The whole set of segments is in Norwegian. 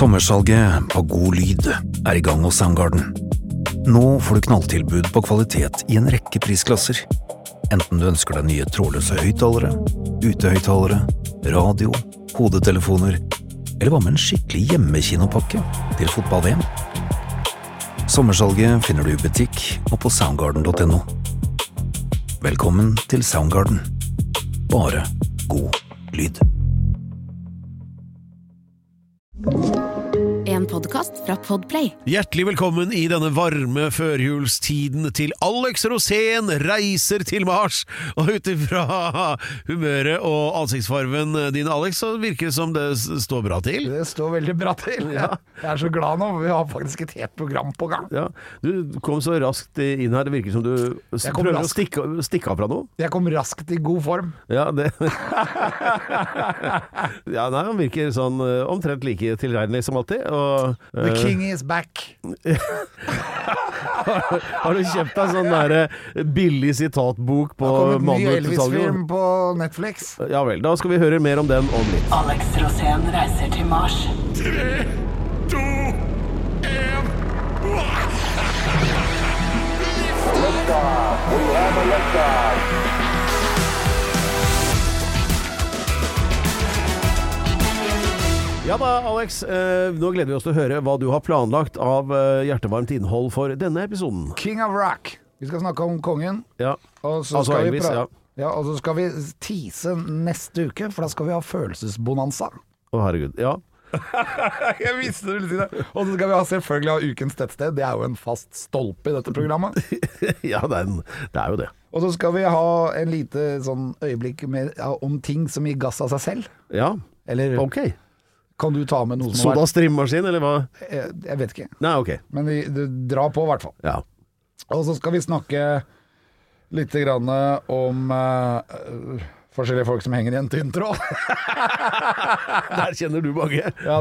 Sommersalget på god lyd er I gang hos Soundgarden. Nå får du knalltilbud på kvalitet I en rekke prisklasser. Enten du ønsker deg nye trådløse høyttalere, utehøyttalere, radio, hodetelefoner, eller hva med en skikkelig hjemmekinopakke til fotball-VM. Sommersalget finner du I butikk og på soundgarden.no. Velkommen til Soundgarden. Bare god lyd. En podcast fra Podplay. Hjertelig velkommen I denne varme førjulstiden til Alex Rosén reiser til Mars. Og utifra humøret og ansiktsfarven din, Alex, så virker det som det står bra til. Det står veldig bra til. Ja. Jeg så glad nå, vi har faktisk et helt program på gang. Ja. Du kom så raskt inn her, det virker som du prøver å stikke av fra noe. Jeg kom raskt I god form. Ja, det Ja, nei, han virker sånn omtrent like tilregnelig som alltid. Og, The king is back. Har du kjøpt deg sånn der billig sitatbok på mandag til salg? ny Elvis-film på Netflix. Ja vel, da skal vi høre mer om den om litt. Alex Rosén reiser til Mars. 3, 2, 1 Liftoff. We have a liftoff. Ja da, Alex, nå gleder vi oss til å høre hva du har planlagt av hjertevarmt innhold for denne episoden. King of Rock. Vi skal snakke om kongen. Ja, Og så altså skal Elvis, vi ja. Ja, og så skal vi tease neste uke, for da skal vi ha følelsesbonanza. Å herregud, ja. Jeg visste du ville si det. Og så skal vi selvfølgelig ha ukens tettsted. Det jo en fast stolpe I dette programmet. Ja, det er jo det. Og så skal vi ha en lite sånn øyeblikk om ting som gir gass av seg selv. Ja, Eller ok. kan du ta med noe som Soda strimmaskin, eller hva? Jeg vet ikke. Nei, ok. Men du drar på I hvert fall. Ja. Og så skal vi snakke litt grann om forskjellige folk som henger I en tynn tråd. Der kjenner du mange. Ja,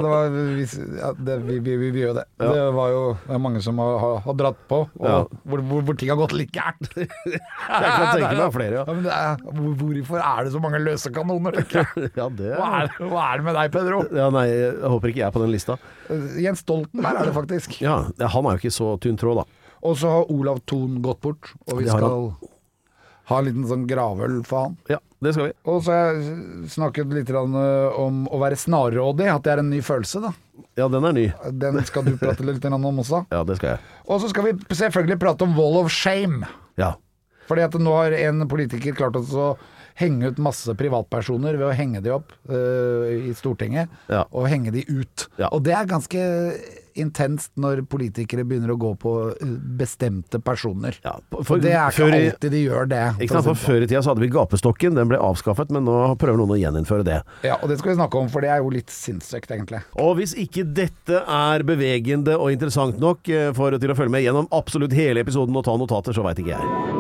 vi gjør det. Ja. Det var jo mange som har dratt på, og Ja. hvor ting har gått litt gærent. Jeg kan tenke meg flere, ja. Ja, men hvorfor det så mange løse kanoner, tenker jeg? Ja, det Hva det med deg, Pedro? Ja, nei, jeg håper ikke jeg på den lista. Jens Stoltenberg det faktisk. Ja, han jo ikke så tynn tråd da. Og så har Olav Thon gått bort, og vi Det har skal ha en liten sånn gravøl for han. Ja, det skal vi. Og så har jeg snakket litt om å være snarrådig, at det en ny følelse da. Ja, den ny. Den skal du prate litt om også. Ja, det skal jeg. Og så skal vi selvfølgelig prate om Wall of Shame. Ja. Fordi at nå har en politiker klart å henge ut masse privatpersoner ved å henge de opp I Stortinget, Ja. og henge de ut. Ja. Og det ganske intenst når politikere begynner å gå på bestemte personer. Ja, For det ikke alltid de gjør det. Ikke sant, for før I tida så hadde vi gapestokken, den ble avskaffet, men nå prøver noen å gjeninnføre det. Ja, og det skal vi snakke om, for det jo litt sinnssykt egentlig. Og hvis ikke dette bevegende og interessant nok for til å følge med gjennom absolutt hele episoden og ta notater, så vet ikke jeg.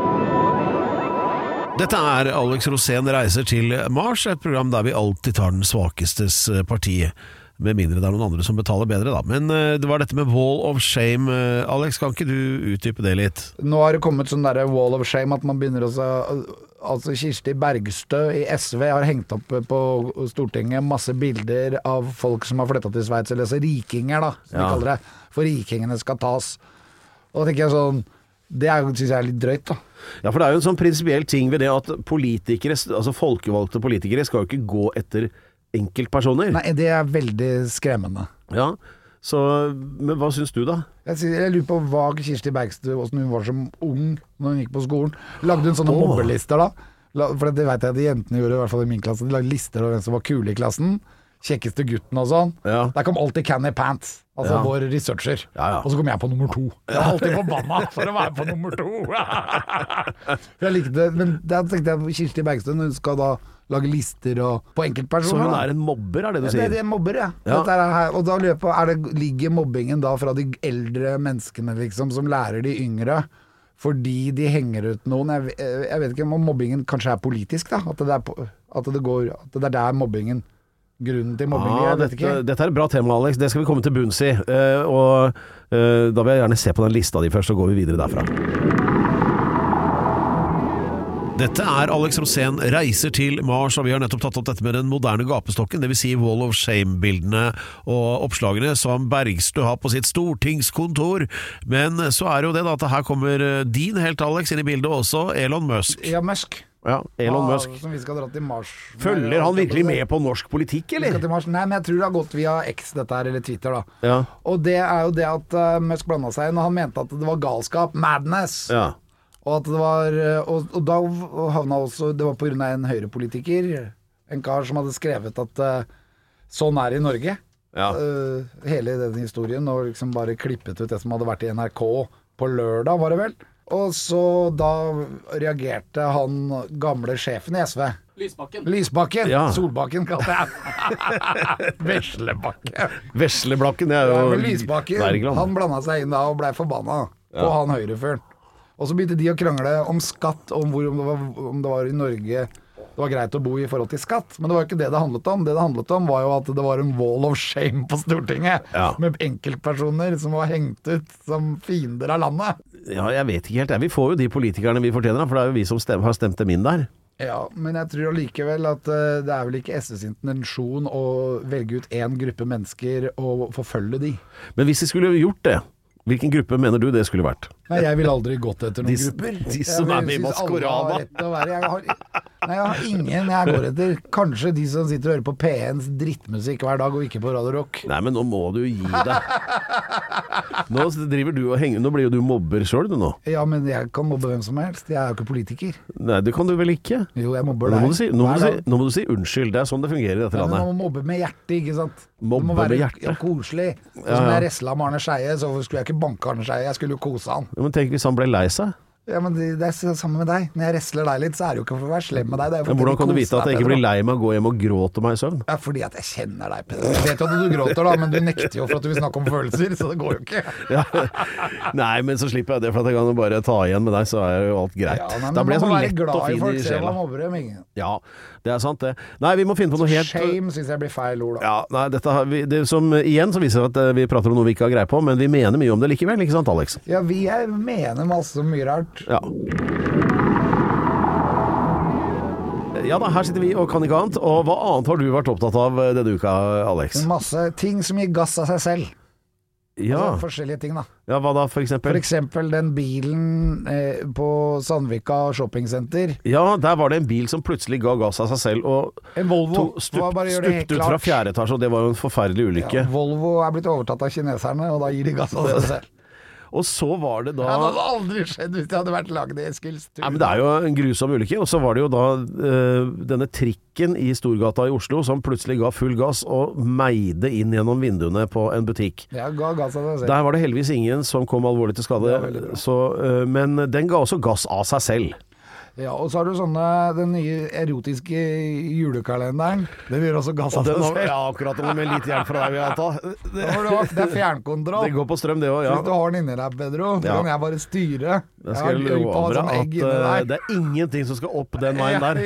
Dette Alex Rosén reiser til Mars, et program der vi alltid tar den svakestes parti, med mindre det noen andre som betaler bedre da. Men det var dette med Wall of Shame, Alex, kan ikke du utdype det litt? Nå har det kommet sånn der Wall of Shame, at man begynner altså Kirsti Bergstø I SV har hengt opp på Stortinget masse bilder av folk som har flyttet til Sveits, eller altså rikinger da, som vi kaller det, for rikingene skal tas. Og da tenker jeg sånn, det synes jeg litt drøyt da. Ja, for det jo en sånn prinsipiell ting ved det at politikere, altså folkevalgte politikere, skal jo ikke gå etter enkeltpersoner. Nei, det veldig skremmende. Ja, så, men hva synes du da? Jeg lurer på hva Kirsti Bergstø, hvordan hun var som ung når hun gikk på skolen. Lagde hun sånne mobbelister da? For det vet jeg at de jentene gjorde, I hvert fall I min klasse. De lagde lister av hvem som var kule I klassen. Kjekkeste gutten og sånn. Ja. Der kom alltid Canny Pants, altså vår researcher. Ja. Og så kom jeg på nummer 2. Jeg var alltid forbanna for å være på nummer 2. Jeg likte det, men da tenkte jeg Kirsti Bergstø, hun skal da lage lister og på enkeltpersoner. Så hun en mobber, det du sier? Det mobber, ja. Og da lurer jeg på, ligger mobbingen da fra de eldre menneskene liksom, som lærer de yngre, fordi de henger ut noen? Jeg vet ikke om mobbingen kanskje politisk da, at det der mobbingen, grunnen til mobbing, jeg vet ikke. Dette et bra tema, Alex, det skal vi komme til bunns I, og da vil jeg gjerne se på den lista di først, så går vi videre derfra. Dette Alex Rosén reiser til Mars, og vi har nettopp tatt opp dette med den moderne gapestokken, det vil si Wall of Shame-bildene og oppslagene som Bergstø har på sitt stortingskontor. Men så jo det da at her kommer din helt Alex inn i bildet også, Elon Musk. Ja, Musk. Ja, Elon Musk. Som vi skal dra til Mars. Følger han virkelig med på norsk politikk, eller? Vi skal til Mars. Nei, men jeg tror det har gått via X dette her, eller Twitter da. Ja. Og det jo det at Musk blandet seg inn, og han mente at det var galskap, madness. Ja. Og at det var og da havna også det var på grunn av en høyrepolitiker, en kar som hadde skrevet at sånn det i Norge. Ja. Hele den historien, og liksom bare klippet ut det som hadde vært i NRK på lørdag, var det vel. Og så da reagerte han gamle sjefen i SV. Lysbakken. Ja. Solbakken kalte jeg. Veslebakken. Vesleblakken, det jo men Lysbakken, Bergland. han blandet seg inn da og ble forbanna på han høyreføren. Og så begynte de å krangle om skatt, om det var i Norge det var greit å bo i forhold til skatt. Men det var jo ikke det handlet om. Det handlet om var jo at det var en wall of shame på Stortinget. Ja. Med enkeltpersoner som var hengt ut som fiender av landet. Ja, jeg vet ikke helt. Vi får jo de politikerne vi fortjener, for det jo vi som har stemt dem inn der. Ja, men jeg tror allikevel at det vel ikke SVs intensjon å velge ut en gruppe mennesker og forfølge de. Men hvis de skulle gjort det, hvilken gruppe mener du det skulle vært? Nei, jeg vil aldri gått etter noen grupper. De som med i Maskorama. Jeg har ingen jeg går etter. Kanskje de som sitter og hører på P1s drittmusikk hver dag og ikke på Radio Rock. Nei, men nå må du gi deg. Nå driver du og henger. Nå blir jo du mobber selv du nå. Ja, men jeg kan mobbe hvem som helst. Jeg jo ikke politiker. Nei, det kan du vel ikke? Jo, jeg mobber deg. Nå må du si unnskyld. Det sånn det fungerer i dette landet. Man må mobbe med hjertet, ikke sant? Mobbe med hjertet? Ja, koselig. Som jeg wrestlet med Arne Scheie, så skulle jeg ikke banke Arne Scheie. Jeg skulle jo kose han. Ja, men tenk hvis han ble lei seg. Ja, men det sammen med deg. Når jeg wrestler deg litt, så det jo ikke for å være slem med deg. Men hvordan kan du vite at jeg ikke blir lei meg å gå hjem og gråte meg i søvn? Ja, fordi at jeg kjenner deg, Peder. Jeg vet jo at du gråter da, men du nekter jo for at du vil snakke om følelser, så det går jo ikke. Ja. Nei, men så slipper jeg det, for at jeg kan jo bare ta igjen med deg, så jo alt greit. Ja, nei, da blir jeg sånn lett og fin folk, i sjela. Ja, det sant det. Nei, vi må finne på noe helt... Shame synes jeg blir feil ord da. Ja, nei, igjen så viser det at vi prater om noe vi ikke har greie på, men vi mener mye om det likevel, ikke sant, Alex? Ja, vi mener masse mye rart. Ja. Ja da, her sitter vi og kan ikke annet. Og hva annet har du vært opptatt av denne uka, Alex? Masse ting som gir gass av seg selv. Ja. Altså, forskjellige ting da. Ja, hva da for eksempel? For eksempel den bilen på Sandvika shoppingcenter. Ja, der var det en bil som plutselig ga gass av seg selv og en Volvo stupt ut fra 4. etasje, og det var jo en forferdelig ulykke. Ja, Volvo blitt overtatt av kineserne, og da gir de gass av seg selv. Og så var det da... Ja, det hadde aldri skjedd hvis det hadde vært laget i Eskilstuna. Ja, men det jo en grusom ulykke. Og så var det jo da denne trikken i Storgata i Oslo som plutselig ga full gass og meide inn gjennom vinduene på en butikk. Ja, ga gass av seg selv. Der var det heldigvis ingen som kom alvorlig til skade. Men den ga også gass av seg selv. Ja, og så har du den nye erotiske julekalenderen. Det vil også gass av seg selv. Ja, akkurat med litt hjelp fra deg, vil jeg ta. Det fjernkontroll. Det går på strøm, det også, ja. Hvis du har den inni deg, Pedro, så kan jeg bare styre. Jeg skal love deg at det ingenting som skal opp den veien der.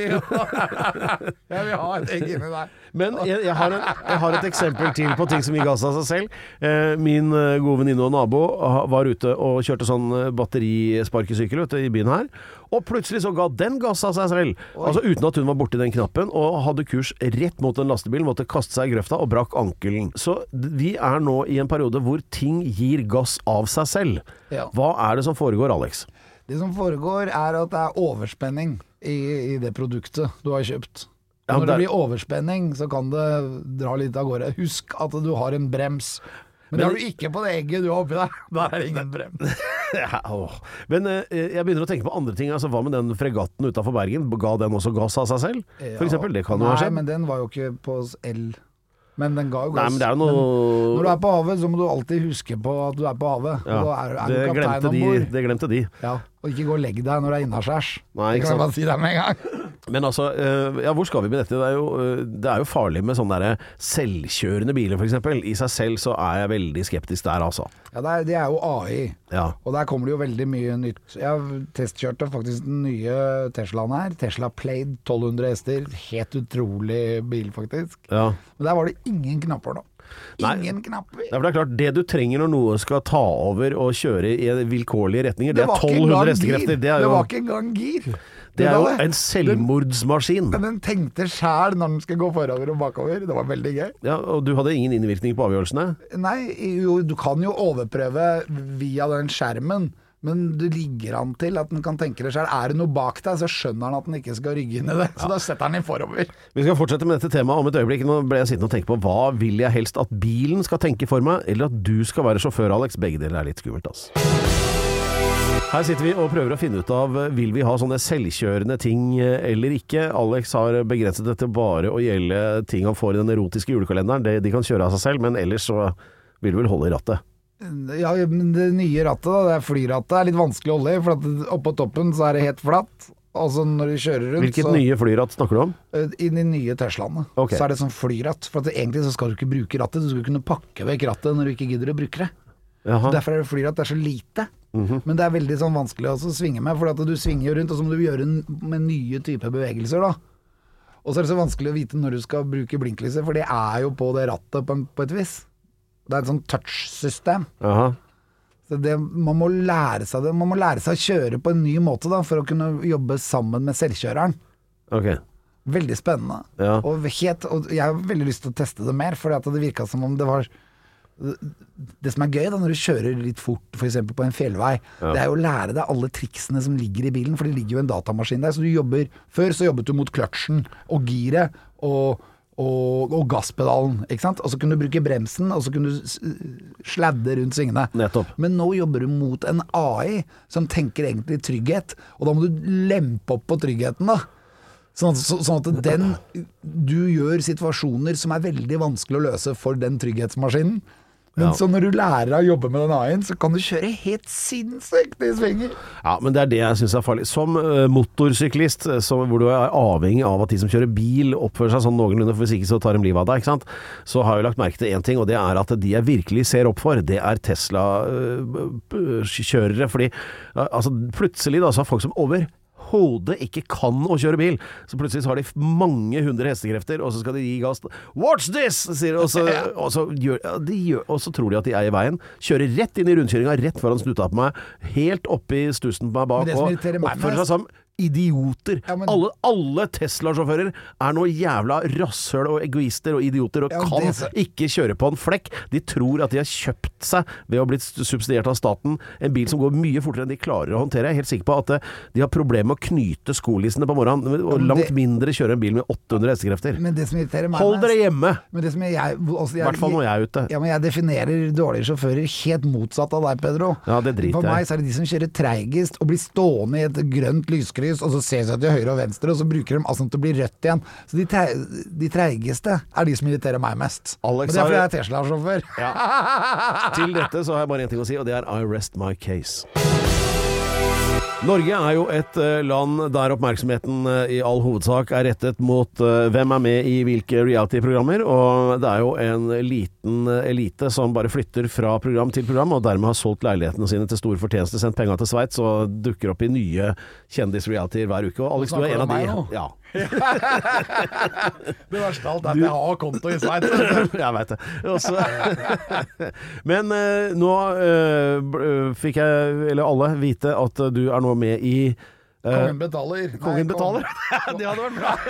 Jeg vil ha et egg inni der. Men jeg har et eksempel til på ting som gir gass av seg selv. Min gode venninne og nabo var ute og kjørte sånn batterisparkesykkel ute i byen her, og plutselig så ga den gass av seg selv. Altså uten at hun var borti den knappen, og hadde kurs rett mot en lastebil, måtte kaste seg i grøfta og brakk ankelen. Så vi nå i en periode hvor ting gir gass av seg selv. Ja. Hva det som foregår, Alex? Det som foregår at det overspenning i det produktet du har kjøpt. Ja, når det blir overspenning, så kan det dra litt av gårde. Husk at du har en brems. Men det har du ikke på det egget du har oppi der. Der det ingen brems. Ja, men jeg begynner å tenke på andre ting. Altså, hva med den fregatten utenfor Bergen? Ga den også gass av seg selv? For eksempel, det kan jo ha skjedd. Nei, men den var jo ikke på el. Men den ga jo gass. Nei, men det jo noe... Men når du på havet, så må du alltid huske på at du på havet. Ja, og da du kaptein ombord. Det glemte de. Ja, og ikke gå og legge deg når det innaskjærs. Nei, ikke sant. Det kan jeg bare si deg med en gang. Men altså, ja, hvor skal vi med dette? Det jo farlig med sånne der selvkjørende biler, for eksempel. I seg selv så jeg veldig skeptisk der, altså. Ja, det jo AI. Ja. Og der kommer det jo veldig mye nytt. Jeg testkjørte faktisk den nye Teslaen her. Tesla Plaid, 1200 hester. Helt utrolig bil, faktisk. Ja. Men der var det ingen knapper da. Ingen knapper. Det klart, det du trenger når noe skal ta over og kjøre i vilkårlige retninger, det 1200 hestekrefter. Det var ikke engang gir. Det er jo en selvmordsmaskin. Men den tenkte selv når den skal gå forover og bakover. Det var veldig gøy. Ja, og du hadde ingen innvirkning på avgjørelsene? Nei, jo, du kan jo overprøve via den skjermen, men det ligger an til at den kan tenke det selv. Er det noe bak deg, så skjønner han at den ikke skal rygge inn i det. Så da setter han den forover. Vi skal fortsette med dette temaet om et øyeblikk. Nå ble jeg sittende og tenke på hva vil jeg helst at bilen skal tenke for meg, eller at du skal være sjåfør, Alex. Begge deler er litt skummelt, altså. Her sitter vi og prøver å finne ut av vil vi ha sånne selvkjørende ting eller ikke. Alex har begrenset dette bare å gjelde ting han får i den erotiske julekalenderen. De kan kjøre av seg selv, men ellers så vil du vel holde i rattet. Ja, men det nye rattet da, det er flyrattet, er litt vanskelig å holde i, for at oppå toppen så er det helt flatt. Altså når du kjører rundt. Hvilket nye flyratt snakker du om? I de nye Teslaene. Okay. Så er det sånn flyratt. For at egentlig så skal du ikke bruke rattet, du skal kunne pakke vekk rattet når du ikke gidder å bruke det. Derfor er det flyratt, det er så lite. Men det er veldig sånn vanskelig å svinge med, for at du svinger jo rundt, og så må du gjøre med nye typer bevegelser da. Og så er det så vanskelig å vite når du skal bruke blinklyset, for det er jo på det rattet på et vis. Det er et sånn touch-system. Så man må lære seg det. Man må lære seg å kjøre på en ny måte da, for å kunne jobbe sammen med selvkjøreren. Ok. Veldig spennende. Ja. Og jeg har veldig lyst til å teste det mer, for det virket som om det var... Det som er gøy da, når du kjører litt fort, for eksempel på en fjellvei, det er jo å lære deg alle triksene som ligger i bilen, for det ligger jo en datamaskin der, så før så jobbet du mot kløtsjen og giret og gasspedalen, ikke sant? Og så kunne du bruke bremsen, og så kunne du sladde rundt svingene. Nettopp. Men nå jobber du mot en AI som tenker egentlig trygghet, og da må du lempe opp på tryggheten da. Sånn at du gjør situasjoner som er veldig vanskelig å løse for den trygghetsmaskinen. Men så når du lærer å jobbe med den AI-en, så kan du kjøre helt sinnssykt i svinger. Ja, men det er det jeg synes er farlig. Som motorsyklist, hvor du er avhengig av at de som kjører bil oppfører seg sånn noenlunde, for hvis ikke så tar de livet av deg, ikke sant? Så har jeg lagt merke til en ting, og det er at de jeg virkelig ser opp for, det er Tesla-kjørere, fordi altså, plutselig da, så har folk som overhodet ikke kan å kjøre bil, så plutselig så har de mange 100 hestekrefter, og så skal de gi gass. Watch this! Sier de, og så tror de at de er i veien, kjører rett inn i rundkjøringa, rett foran snuta på meg, helt oppi stussen på meg bak, og oppfører seg som idioter. Ja, alle Tesla-sjåfører er noe jævla rasshøl og egoister og idioter og kan ikke kjøre på en flekk. De tror at de har kjøpt seg ved å ha blitt subsidiert av staten en bil som går mye fortere enn de klarer å håndtere. Jeg er helt sikker på at de har problemer med å knyte skolissene på morgenen og langt mindre kjøre en bil med 800 hestekrefter. Men det som irriterer meg hold dere hjemme! I hvert fall når jeg er ute. Ja, men jeg definerer dårlige sjåfører helt motsatt av deg, Pedro. Ja, det driter jeg. For meg så er det de som kjører treigest og blir stående i et grønt lyskryss, og så ser seg til høyre og venstre, og så bruker de altså til å bli rødt igjen. Så de treigeste er de som irriterer meg mest. Alex, og det er fordi jeg er Tesla-sjåfør. Ja. Til dette så har jeg bare en ting å si, og det er I rest my case. Norge er jo et land der oppmerksomheten i all hovedsak er rettet mot hvem er med i hvilke reality-programmer, og det er jo en liten elite som bare flytter fra program til program, og dermed har solgt leilighetene sine til stor fortjeneste, sendt penger til Sveits og dukker opp i nye kjendis-reality hver uke. Og Alex, du er en av de. Ja. Det verste av alt er at jeg har konto i Sveits. Jeg vet det. Men nå fikk jeg, eller alle, vite at du er nå med i Kongen betaler. Kongen betaler? Det hadde vært bra.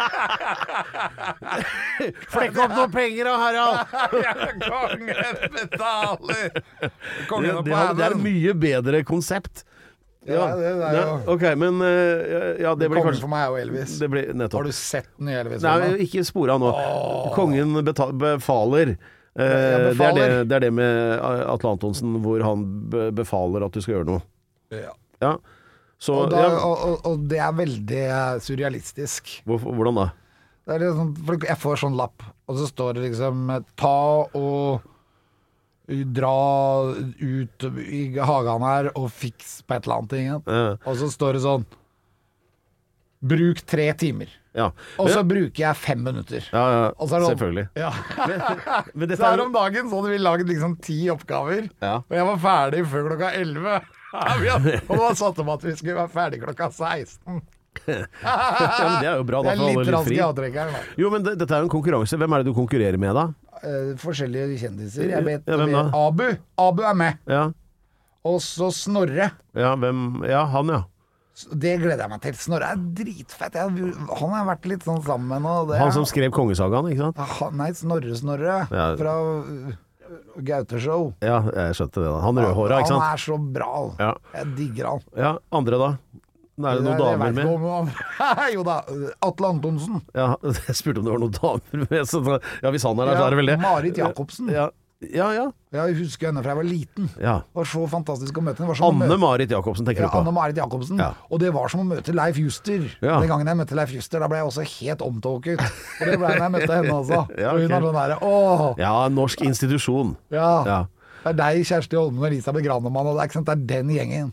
Flekk opp noen penger da, Harald. Kongen betaler. Kongen det er et mye bedre konsept. Ja, det er jo ok, men ja, det blir kanskje for meg er jo Elvis. Det blir, nettopp. Har du sett den nye Elvis? Nei, ikke spore av nå. Kongen befaler. Det er det med Atle Antonsen, hvor han befaler at du skal gjøre noe. Ja. Så, og det er veldig surrealistisk. Hvordan da? Det er liksom, for jeg får sånn lapp, og så står det liksom ta og dra ut i hagen her og fiks på et eller annet ting. Og så står det sånn bruk 3 timer. Ja. Og så bruker jeg 5 minutter. Ja, sånn, selvfølgelig. Ja. Men så her om dagen så hadde vi laget liksom 10 oppgaver, og jeg var ferdig før klokka 11. Og det var satt om at vi skulle være ferdig klokka 16. Ja, men det er jo bra da, det er litt rask i avtrekkeren da. Jo, men dette er jo en konkurranse. Hvem er det du konkurrerer med da? Forskjellige kjendiser. Jeg vet, hvem da? Abu er med. Ja. Og så Snorre. Ja, hvem? Ja, han ja. Det gleder jeg meg til. Snorre er dritfett. Han har vært litt sånn sammen nå. Han som skrev Kongesagaen, ikke sant? Nei, Snorre Ja. fra Gaute-show. Ja, jeg skjønte det da. Han rødhåra, ikke sant? Han er så bra. Ja. Jeg digger han. Ja, andre da? Er det noen damer med? Jo da, Atle Antonsen. Ja, jeg spurte om det var noen damer med. Så, ja, hvis han er der, så er det vel det. Marit Jacobsen. Ja. Jeg husker henne fra jeg var liten. Ja. Det var så fantastisk å møte henne. Anne-Marit Jacobsen tenker du på? Anne-Marit Jacobsen. Ja. Og det var som å møte Leif Juster. Ja. Den gangen jeg møtte Leif Juster, da ble jeg også helt omtåket. Og det ble når jeg møtte henne også. Ja, Og hun ok. er sånn der, åh! Ja, norsk institusjon. Ja. Det er deg, Kjersti Holmen og Elisabeth Granemann, og det er ikke sant, det er den gjengen.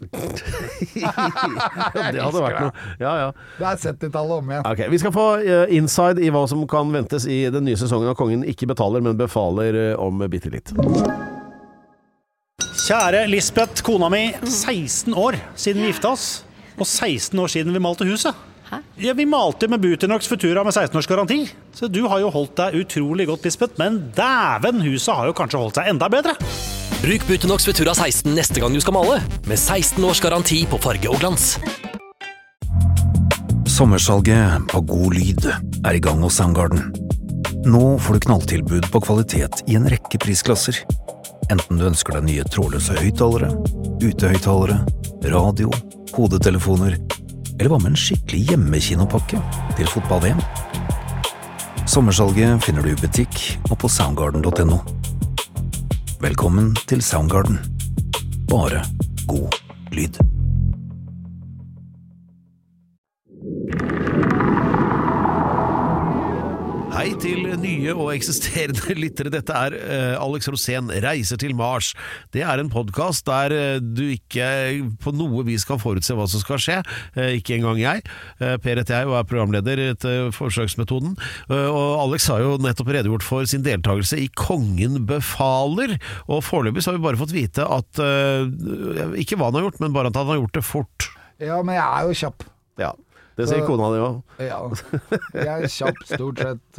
Det hadde vært noe. Ja. Det er 70-tallet om igjen. Ok, vi skal få inside i hva som kan ventes i den nye sesongen av Kongen ikke betaler, men befaler om bitte litt. Kjære Lisbeth, kona mi, 16 år siden vi gifta oss, og 16 år siden vi malte huset. Hæ? Ja, vi malte med Buternox Futura med 16 års garanti. Så du har jo holdt deg utrolig godt, Lisbeth, men dæven, huset har jo kanskje holdt seg enda bedre. Bruk Buternox Futura 16 neste gang du skal male, med 16 års garanti på farge og glans. Sommersalget på God Lyd er i gang hos Soundgarden. Nå får du knalltilbud på kvalitet i en rekke prisklasser. Enten du ønsker deg nye trådløse høyttalere, utehøyttalere, radio, hodetelefoner, eller hva med en skikkelig hjemmekinopakke til fotball-VM? Sommersalget finner du i butikk og på soundgarden.no. Velkommen til Soundgarden. Bare god lyd. Hei til nye og eksisterende lyttere. Dette er Alex Rosén reiser til Mars. Det er en podcast der du ikke på noe vis kan forutse hva som skal skje. Ikke engang jeg. Per heter jeg og er programleder til forsøksmetoden. Og Alex har jo nettopp redegjort for sin deltakelse i Kongen befaler. Og foreløpig så har vi bare fått vite at ikke hva han har gjort, men bare at han har gjort det fort. Ja, men jeg er jo kjapp. Ja, det sier kona di også. Ja, jeg er kjapp stort sett.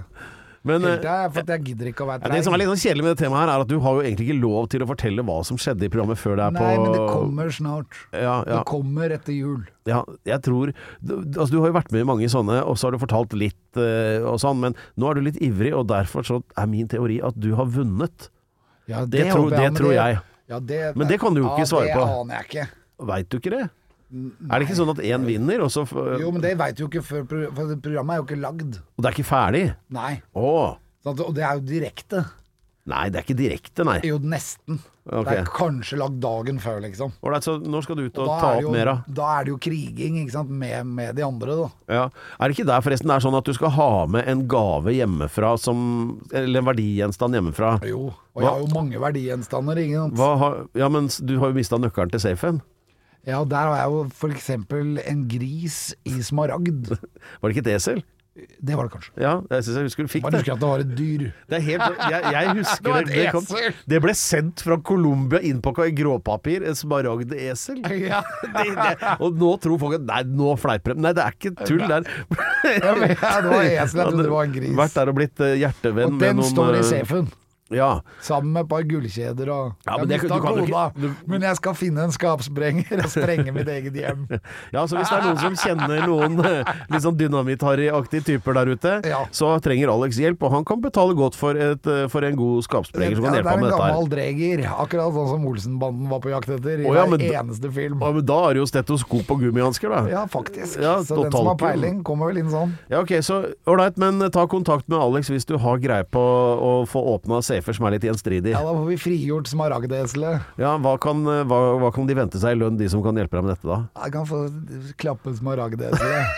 Men Helt for at jeg gidder ikke å være treig. det som er litt sånn kjedelig med det temaet her, er at du har jo egentlig ikke lov til å fortelle hva som skjedde i programmet før det er på... Nei, men det kommer snart. Ja. Det kommer etter jul. Ja, jeg tror... Altså, du har jo vært med i mange sånne, og så har du fortalt litt og sånn, men nå er du litt ivrig, og derfor så er min teori at du har vunnet. Ja, Det tror jeg. Ja, Men det kan du jo ikke svare på. Det aner jeg ikke. Vet du ikke det? Er det ikke sånn at en vinner, og så... Jo, men det vet du jo ikke før, for programmet er jo ikke lagd. Og det er ikke ferdig? Nei. Åh. Og det er jo direkte. Nei, det er ikke direkte, nei. Jo, nesten. Ok. Det er kanskje lagd dagen før, liksom. Alright, så nå skal du ut og da ta er det opp jo, mer da. Da er det jo kriging, ikke sant, med de andre da. Ja. Er det ikke der forresten det er sånn at du skal ha med en gave hjemmefra eller en verdigjenstand hjemmefra? Jo, og jeg har jo mange verdigjenstander, ikke sant? Ja, men du har jo mistet nøkkelen til safen. Ja, der har jeg jo for eksempel en gris i smaragd. Var det ikke et esel? Det var det kanskje. Ja, jeg synes jeg husker du fikk Man det. husker at det var et dyr. Det er helt, jeg husker Det var et det, esel. det ble sendt fra Colombia innpakket i gråpapir, en smaragd-esel. Ja. Og nå tror folk at, nei, nå fleiper de. Nei, det er ikke tull der. Ja, det var esel, jeg trodde det var en gris. Vært der og blitt hjertevenn Og med den noen... står i safen. Ja. Sammen med et par gullkjeder og Ja, men jeg det- mistet du kan jo kona, ikke- men jeg skal finne en skapsprenger og sprenge mitt eget hjem. Ja, så hvis det er noen som kjenner noen litt sånn dynamitt-harry-aktige typer der ute, Ja. så trenger Alex hjelp, og han kan betale godt for en god skapsprenger som kan det hjelpe er ham en med dette her. gammel dreger, akkurat sånn som Olsenbanden var på jakt etter i Å, ja, men hver da- eneste film. Ja, men da er det jo stetoskop og gummihansker da. Ja, faktisk. Ja, Så den som har totalkum. peiling kommer vel inn sånn. Ja, ok, så ålreit, men ta kontakt med Alex hvis du har greie på å få åpna safer som er litt gjenstridig. Ja, da får vi frigjort smaragdeselet. Ja, hva kan de vente seg i lønn, de som kan hjelpe deg med dette da? Jeg kan få klappe smaragdeselet.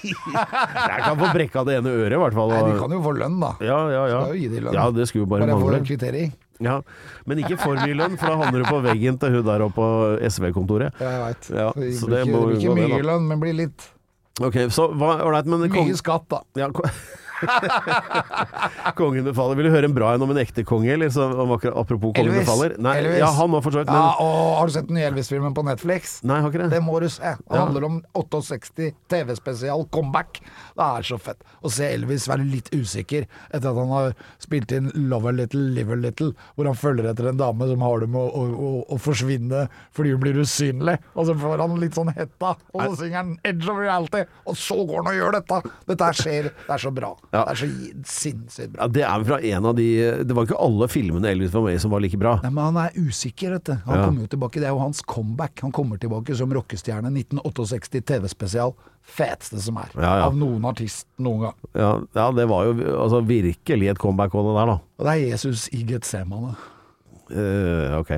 Jeg kan få brekka det ene øret i hvert fall. Nei, Og... de kan jo få lønn da. Ja. Skal jo gi de lønn. Ja, det skulle jo bare Bare jeg får mangle. en kvittering. Ja, men ikke for mye lønn, for da havner du på veggen til hun der oppe på SV-kontoret. Ja, jeg vet. Ja, det så blir det ikke, må det blir jo ikke gå det, mye da. lønn, men blir litt. Ok, så ålreit, men Mye skatt da. Ja, Kongen befaler. Vil du høre en bra en om en ekte konge, eller så, apropos kongen Elvis. befaler? Nei, Elvis. ja, han var for så vidt, men... Ja, og har du sett den nye Elvis-filmen på Netflix? Nei, har ikke det. Det må du se. Det handler om 68 TV-spesial comeback. Det er så fett å se Elvis være litt usikker etter at han har spilt inn Love a Little, Live a Little, hvor han følger etter en dame som har det med å forsvinne fordi hun blir usynlig, og så får han litt sånn hetta, og så synger han Edge of Reality, og så går han og gjør dette. Dette skjer, det er så bra. Ja. Det er så sinnssykt bra. Ja, det er fra en av de... Det var ikke alle filmene Elvis var med i som var like bra. Nei, men han er usikker, vet du. Han kommer jo tilbake, det er jo hans comeback. Han kommer tilbake som rockestjerne 1968 TV-spesial. Feteste som er. Ja. Av noen artist noen gang. Ja, det var jo altså, virkelig et comeback av det der, da. Og det er Jesus i Getsemane. Ok.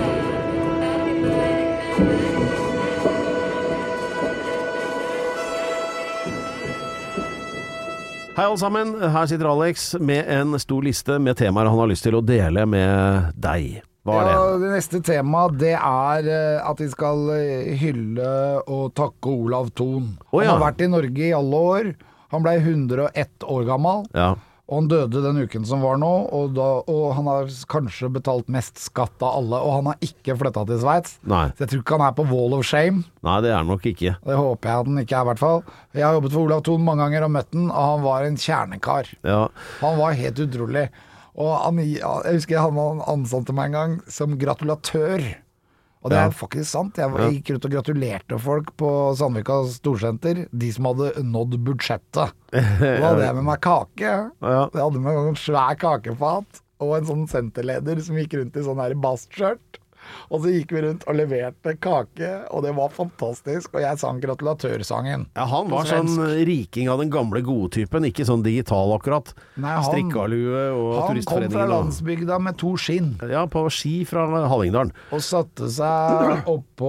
Hei alle sammen, her sitter Alex med en stor liste med temaer han har lyst til å dele med deg. Hva er det? Ja, det neste tema, det er at vi skal hylle og takke Olav Thon. Han har vært i Norge i alle år. Han ble 101 år gammel. Ja. Og han døde den uken som var nå, og han har kanskje betalt mest skatt av alle, og han har ikke flyttet til Sveits. Nei. Så jeg tror ikke han er på Wall of Shame. Nei, det er han nok ikke. Det håper jeg at han ikke er, i hvert fall. Jeg har jobbet for Olav Thon mange ganger og møtt han, og han var en kjernekar. Ja. Han var helt utrolig. Og jeg husker han ansatte meg en gang som gratulatør. Og det er faktisk sant. Jeg gikk ut og gratulerte folk på Sandvika Storsenter, de som hadde nådd budsjettet. Da hadde jeg med meg kake. Jeg hadde med meg en svær kakefat og en sånn senterleder som gikk rundt i sånn her bastskjørt. Og så gikk vi rundt og leverte kake, og det var fantastisk. Og jeg sang gratulatørsangen. Ja, han var sånn riking av den gamle gode typen, ikke sånn digital akkurat. Nei, Strikkalue og han turistforeningen. kom fra landsbygda med 2 skinn. Ja, på ski fra Hallingdalen. Og satte seg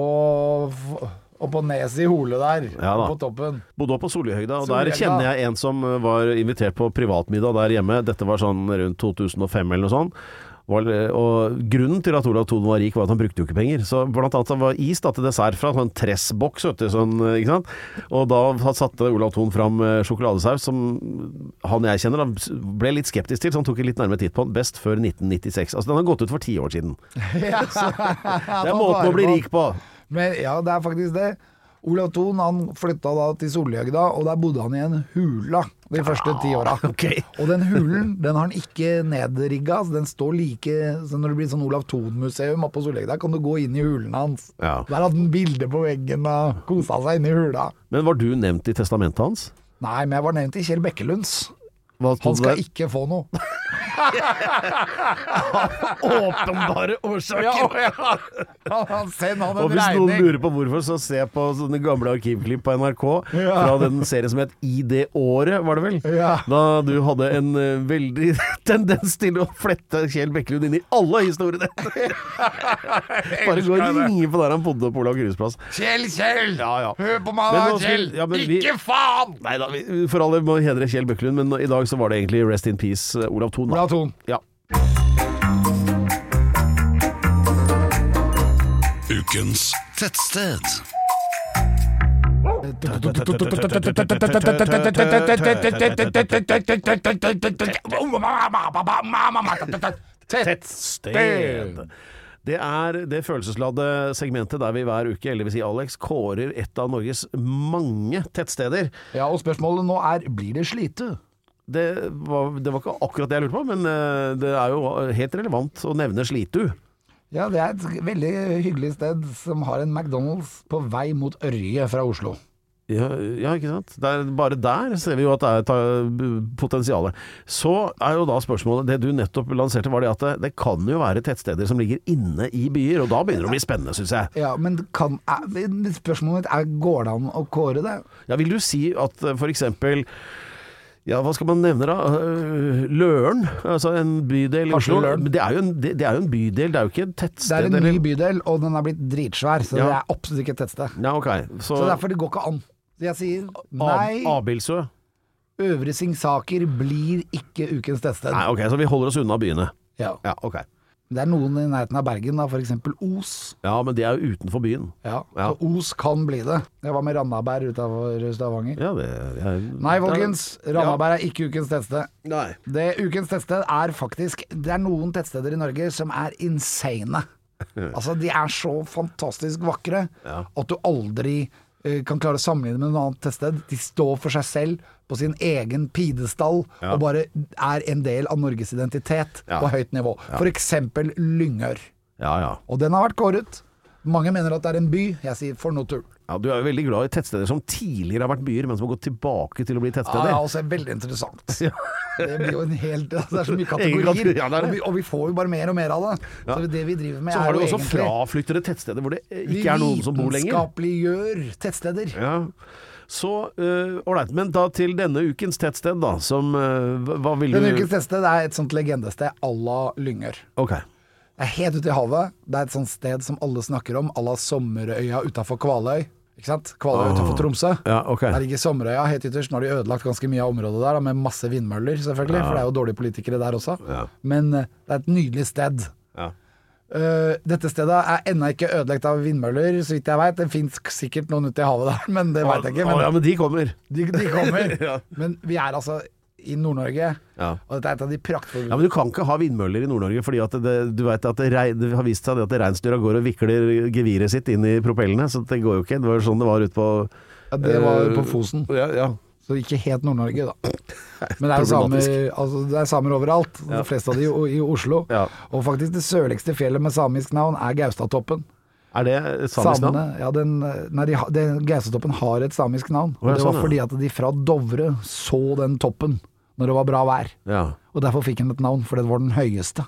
oppå neset i Hole der, på toppen. Bodde oppe på Solihøgda, og der kjenner jeg en som var invitert på privatmiddag der hjemme. Dette var sånn rundt 2005 eller noe sånt. Og grunnen til at Olav Thon var rik var at han brukte jo ikke penger. Så blant annet det var is da, til dessert fra en tressboks, sånn, ikke sant? Og da satte Olav Thon fram sjokoladesaus som han jeg kjenner da, ble litt skeptisk til, så han tok en litt nærmere titt på den, best før 1996. Altså den har gått ut for 10 år siden. Ja, det er måten å bli rik på. Men ja, det er faktisk det. Olav Thon, han flytta da til Solhjøgda, og der bodde han i en hula de første 10 åra. Okay. Og den hulen, den har han ikke nedrigga, så den står like, så når det blir sånn Olav Thon-museum oppe på Solhjøgda, kan du gå inn i hulen hans. Ja. Der hadde han bilder på veggen og kosa seg inne i hula. Men var du nevnt i testamentet hans? Nei, men jeg var nevnt i Kjell Bekkelunds. Han skal ikke få noe. Åpenbare årsaker. Send han en og hvis regning. noen lurer på hvorfor, så se på sånne gamle arkivklipp på NRK fra den serien som het I det året, var det vel? Ja. Da du hadde en veldig tendens til å flette Kjell Bekkelund inn i alle historiene. Bare gå og ringe på der han bodde på Olav Krusplass. Kjell! Ja. Hør på meg da, Kjell! Ikke faen! Neida, for alle må hedre Kjell Bekkelund, men i dag så var det egentlig Rest in Peace Olav Thon. Olav Thon. Ja. Ukens tettsted. Tettsted. Det er det følelsesladde segmentet der vi hver uke, eller vil si Alex, kårer et av Norges mange tettsteder. Ja, og spørsmålet nå er, blir det Slitu? Det var ikke akkurat det jeg lurte på, men det er jo helt relevant å nevne Slitu. Ja, det er et veldig hyggelig sted som har en McDonald's på vei mot Ørje fra Oslo. Ja, ikke sant? Bare der ser vi jo at det er potensialet. Så er jo da spørsmålet, det du nettopp lanserte, var det at det kan jo være tettsteder som ligger inne i byer, og da begynner det å bli spennende, synes jeg. Ja, men spørsmålet er, går det an å kåre det? Ja, vil du si at for eksempel, ja, hva skal man nevne da? Løren, altså en bydel i Oslo. Det er jo en bydel, det er jo ikke et tettsted. Det er en ny bydel, og den er blitt dritsvær, så det er absolutt ikke et tettsted. Ja, ok. Så derfor det går ikke an. Så jeg sier nei. Abildsø. Øvre Singsaker blir ikke ukens tettsted. Nei, ok, så vi holder oss unna byene. Ja. Ok. Det noen i nærheten av Bergen da, for eksempel Os. Ja, men det jo utenfor byen. Ja, så Os kan bli det. Jeg var med Randaberg utenfor Stavanger. Ja, Nei, folkens, Randaberg ikke ukens tettsted. Nei. Det ukens tettsted faktisk, det noen tettsteder i Norge som insane. Altså, de så fantastisk vakre at du aldri kan klare å sammenligne med noe annet tettsted. De står for seg selv på sin egen pidestall og bare en del av Norges identitet på høyt nivå. For eksempel Lyngør. Og den har vært kåret. Mange mener at det en by. Jeg sier for noe tull. Ja, du jo veldig glad i tettsteder som tidligere har vært byer, men som har gått tilbake til å bli tettsteder. Ja, også veldig interessant. Det blir jo en helt... Det så mye kategorier, og vi får jo bare mer og mer av det. Så det vi driver med så har du også egentlig... fraflyttede tettsteder hvor det ikke noen som bor lenger. Vi vitenskapeliggjør tettsteder. Ja. Så, alright, men da til denne ukens tettsted da, som, hva vil du... Denne ukens tettsted et sånt legendested à la Lyngør. Ok. Det helt ute i havet. Det et sånt sted som alle snakker om, à la Sommerøya utenfor Kvaløy. Ikke sant? Kvaløy utenfor Tromsø. Ja, ok. Der ligger Sommerøya helt ytterst. Nå har de ødelagt ganske mye av området der, med masse vindmøller selvfølgelig, for det jo dårlige politikere der også. Men det et nydelig sted. Dette stedet enda ikke ødelagt av vindmøller, så vidt jeg vet. Det finnes sikkert noen ute i havet der, men det vet jeg ikke. Men de kommer. De kommer. Men vi altså i Nord-Norge, og dette et av de praktfulle... Ja, men du kan ikke ha vindmøller i Nord-Norge, fordi at du vet at det har vist seg at reinsdyra går og vikler geviret sitt inn i propellene, så det går jo ikke. Det var sånn det var ute på... Ja, det var på Fosen. Ja. Så ikke helt Nord-Norge da. Men det samer overalt. De fleste av de i Oslo. Og faktisk det sørligste fjellet med samisk navn Gaustatoppen. Det et samisk navn? Ja, Gaustatoppen har et samisk navn. Og det var fordi at de fra Dovre så den toppen når det var bra vær. Og derfor fikk den et navn, for det var den høyeste.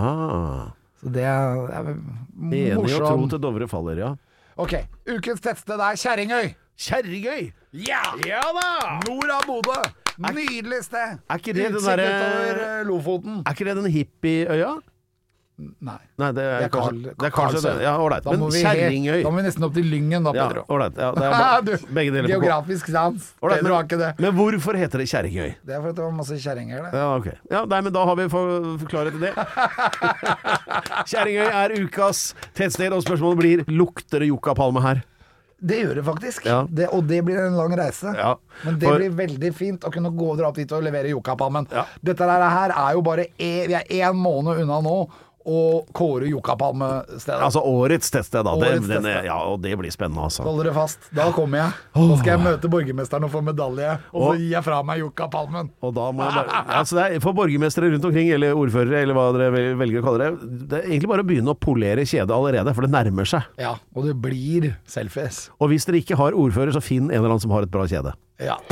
Så det morsomt. Enig å tro til Dovre faller, ja. Ok, ukens tettsted Kjerringøy. Kjerringøy? Ja da! Nord av Bodø. Nydelig sted. Ikke det den der... over Lofoten. Ikke det den hippie-øya? Nei, det kanskje det. Ja, ålreit. Men Kjerringøy. Da må vi nesten opp til Lyngen da, Pedro. Ja, ålreit. Ja, begge deler på. Geografisk sans. Pedro har ikke det. Men hvorfor heter det Kjerringøy? Det fordi det var masse kjerringer der. Ja, ok. Ja, nei, men da har vi forklaret det. Kjerringøy ukas tettsted, og spørsmålet blir, lukter det yuccapalme her? Det gjør det faktisk, og det blir en lang reise. Men det blir veldig fint å kunne dra opp dit og levere yuccapalmen. Dette her jo bare, vi 1 måned unna nå, og kåre yuccapalmestedet. Altså årets tettsted da, og det blir spennende altså. Hold dere fast, da kommer jeg. Da skal jeg møte borgermesteren og få medalje, og så gir jeg fra meg yuccapalmen. Og da må jeg bare, for borgermestere rundt omkring, eller ordførere, eller hva dere velger å kalle det, det egentlig bare å begynne å polere kjedet allerede, for det nærmer seg. Ja, og det blir selfies. Og hvis dere ikke har ordfører, så finn en eller annen som har et bra kjede. Ja.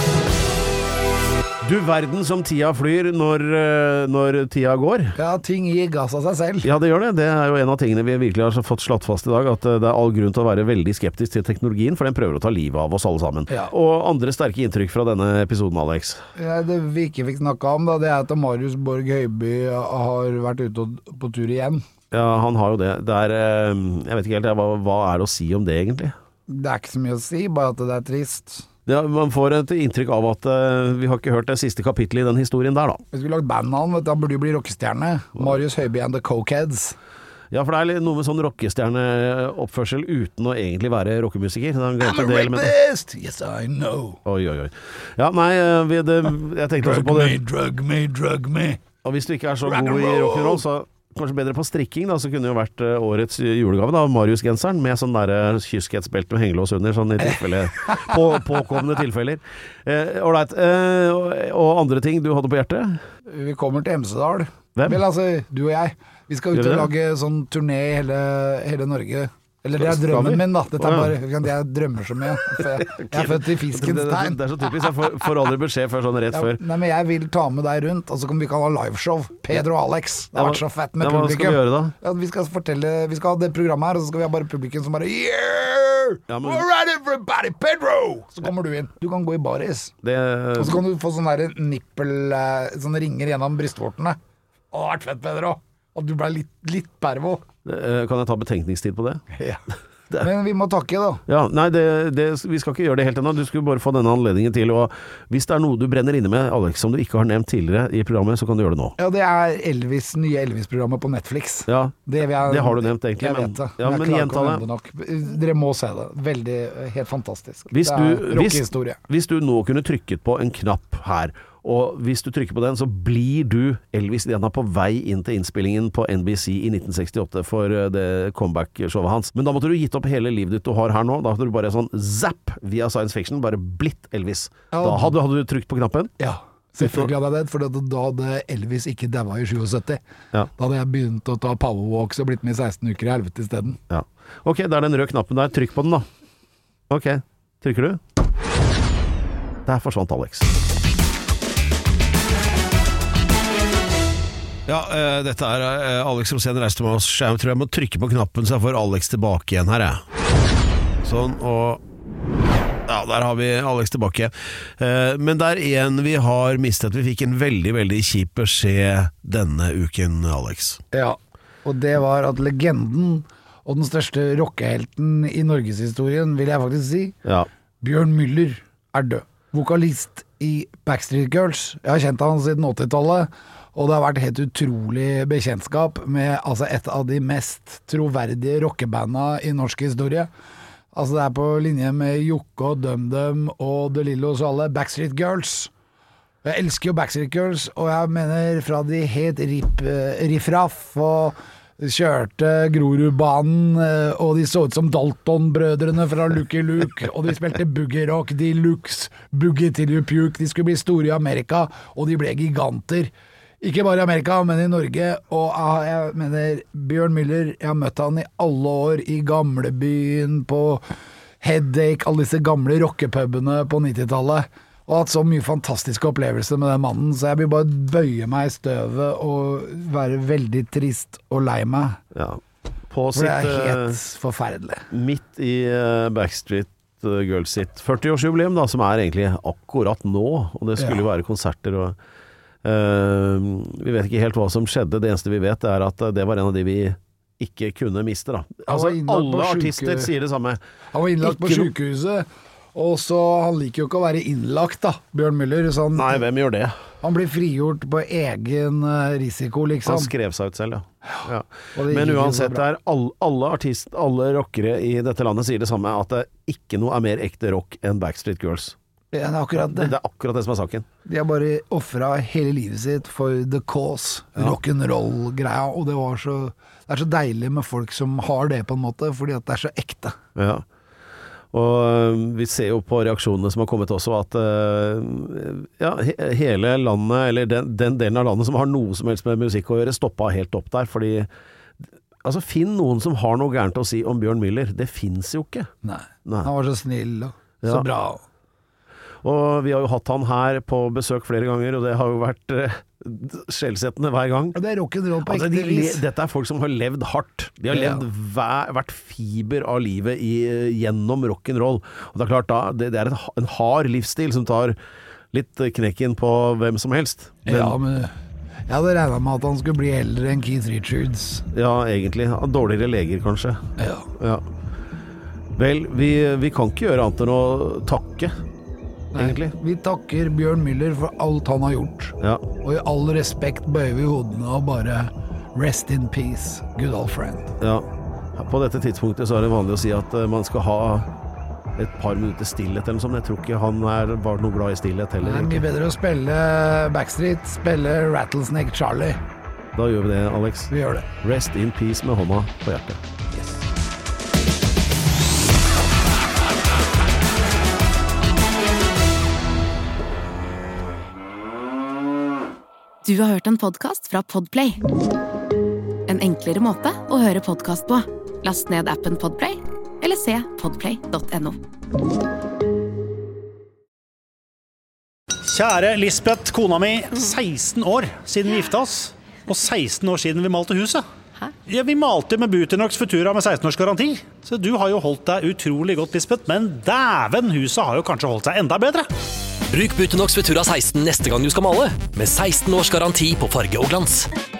Du verden som tida flyr når tida går. Ja, ting gir gass av seg selv. Ja, det gjør det. Det jo en av tingene vi virkelig har fått slått fast i dag, at det all grunn til å være veldig skeptisk til teknologien, for den prøver å ta livet av oss alle sammen. Og andre sterke inntrykk fra denne episoden, Alex? Det vi ikke fikk snakka om, da, det at Marius Borg Høiby har vært ute på tur igjen. Ja, han har jo det. Jeg vet ikke helt, hva det å si om det egentlig? Det ikke så mye å si, bare at det trist. Ja, man får et inntrykk av at vi har ikke hørt det siste kapittelet i den historien der da. Vi skulle lagt bandnavn, han burde jo bli rockestjerne. Marius Høiby and the Cokeheads. Ja, for det noe med sånn rockestjerneoppførsel uten å egentlig være rockemusiker. I'm a rapist! Yes, I know. Oi. Ja, nei, jeg tenkte også på det. Drug me. Og hvis du ikke så god i rock'n'roll, så kanskje bedre på strikking da, så kunne jo vært årets julegave da, Marius-genseren med sånn der kyskhetsbelte med hengelås under, sånn i tilfelle, påkommende tilfeller. Alright, og andre ting du hadde på hjertet? Vi kommer til Hemsedal. Hvem? Vel, altså, du og jeg. Vi skal ut og lage sånn turné i hele Norge. Eller det drømmen min da. Dette bare, jeg drømmer så mye. Jeg født i fiskens tegn. Det så typisk, jeg får aldri beskjed før sånn rett før. Nei, men jeg vil ta med deg rundt, og så kan vi ha liveshow. Pedro og Alex. Det har vært så fett med publikum. Hva skal vi gjøre da? Ja, vi skal ha det programmet her, og så skal vi ha bare publikum som bare yeah! Alright everybody, Pedro! Så kommer du inn. Du kan gå i baris. Og så kan du få sånne sånne ringer gjennom brystvortene. Å, det har vært fett, Pedro. Og du ble litt pervo. Kan jeg ta betenkningstid på det? Ja. Men vi må takke da. Ja, nei, vi skal ikke gjøre det helt ennå. Du skulle bare få denne anledningen til. Og hvis det er noe du brenner inne med, Alex, som du ikke har nevnt tidligere i programmet, så kan du gjøre det nå. Ja, det er nye Elvis-programmet på Netflix. Ja, det har du nevnt egentlig. Jeg vet det. Ja, men gjenta det. Nok. Dere må se det. Veldig, helt fantastisk. Hvis det er rockehistorie. Hvis du nå kunne trykket på en knapp her, og hvis du trykker på den, så blir du Elvis Diana på vei inn til innspillingen på NBC i 1968 for det comeback-showet hans. Men da måtte du gitt opp hele livet ditt du har her nå. Da hadde du bare sånn zapp via science fiction, bare blitt Elvis. Da hadde du trykt på knappen? Ja, selvfølgelig hadde jeg det, for da hadde Elvis ikke daua i 77. Ja. Da hadde jeg begynt å ta powerwalks og blitt med i 16 uker i helvete i stedet. Ja. Ok, det er den røde knappen der. Trykk på den da. Ok, trykker du? Der forsvant Alex. Ja, dette er Alex Rosén reiste med oss. Jeg tror jeg må trykke på knappen så jeg får Alex tilbake igjen her, Sånn, og ja, der har vi Alex tilbake. Men det er en vi har mistet. Vi fikk en veldig, veldig kjip beskjed denne uken, Alex. Ja, og det var at legenden og den største rockehelten i Norgeshistorien, vil jeg faktisk si, Bjørn Müller er død. Vokalist i Backstreet Girls. Jeg har kjent han siden 80-tallet, og det har vært helt utrolig bekjentskap med et av de mest troverdige rockebanda i norsk historie. Altså det er på linje med Jokke og DumDum og De Lillos og alle Backstreet Girls. Jeg elsker jo Backstreet Girls, og jeg mener fra de helt riffraff og kjørte Grorudbanen, og de så ut som Dalton-brødrene fra Lucky Luke, og de spilte Boogie Rock Deluxe, Boogie Till You Puke. De skulle bli store i Amerika, og de ble giganter. Ikke bare i Amerika, men i Norge. Og jeg mener, Bjørn Müller, jeg har møtt han i alle år i Gamlebyen, på Headache, alle disse gamle rockepubene på 90-tallet, og hatt så mye fantastiske opplevelser med den mannen, så jeg vil bare bøye meg i støvet og være veldig trist og lei meg. Ja. For det er helt forferdelig. Midt i Backstreet Girls sitt 40-årsjubileum da, som er egentlig akkurat nå, og det skulle jo være konserter og vi vet ikke helt hva som skjedde. Det eneste vi vet er at det var en av de vi ikke kunne miste da. Altså, alle artister sier det samme. Han var innlagt på sykehuset, og så han liker jo ikke å være innlagt da, Bjørn Müller. Så nei, hvem gjør det? Han blir frigjort på egen risiko, liksom. Han skrev seg ut selv, ja. Men uansett er alle rockere i dette landet sier det samme, at det ikke noe er mer ekte rock enn Backstreet Girls. Ja, det er akkurat det. Det er akkurat det som er saken. De har bare offret hele livet sitt for the cause, rock'n'roll-greia, og det er så deilig med folk som har det på en måte, fordi at det er så ekte. Ja, og vi ser jo på reaksjonene som har kommet også, at hele landet, eller den delen av landet som har noe som helst med musikk å gjøre, stoppet helt opp der, fordi altså, finn noen som har noe gærent å si om Bjørn Müller. Det finnes jo ikke. Nei. Han var så snill og så bra. Og vi har jo hatt han her på besøk flere ganger, og det har jo vært skjellsettende hver gang. Og det er rock'n'roll på ekte vis. Dette er folk som har levd hardt. De har levd hvert fiber av livet gjennom rock'n'roll. Og det er klart da, det er en hard livsstil som tar litt knekken på hvem som helst. Men jeg hadde regnet med at han skulle bli eldre enn Keith Richards. Ja, egentlig. Dårligere leger, kanskje. Ja. Vel, vi kan ikke gjøre annet enn å takke. Egentlig. Vi takker Bjørn Müller for alt han har gjort. Ja. Og i all respekt bøyer vi hodene og bare rest in peace, good old friend. Ja. På dette tidspunktet så er det vanlig å si at man skal ha et par minutter stillhet eller noe sånt. Jeg tror ikke han var noe glad i stillhet heller. Det er mye bedre å spille Backstreet, spille Rattlesnake Charlie. Da gjør vi det, Alex. Vi gjør det. Rest in peace med hånda på hjertet. Yes. Du har hørt en podcast fra Podplay. En enklere måte å høre podcast på. Last ned appen Podplay, eller se podplay.no. Kjære Lisbeth, kona mi, 16 år siden vi gifta oss, og 16 år siden vi malte huset. Hæ? Ja, vi malte med Butenax Futura med 16 års garanti, så du har jo holdt deg utrolig godt, Lisbeth, men dæven, huset har jo kanskje holdt seg enda bedre. Bruk Butenax Futura 16 neste gang du skal male, med 16 års garanti på farge og glans.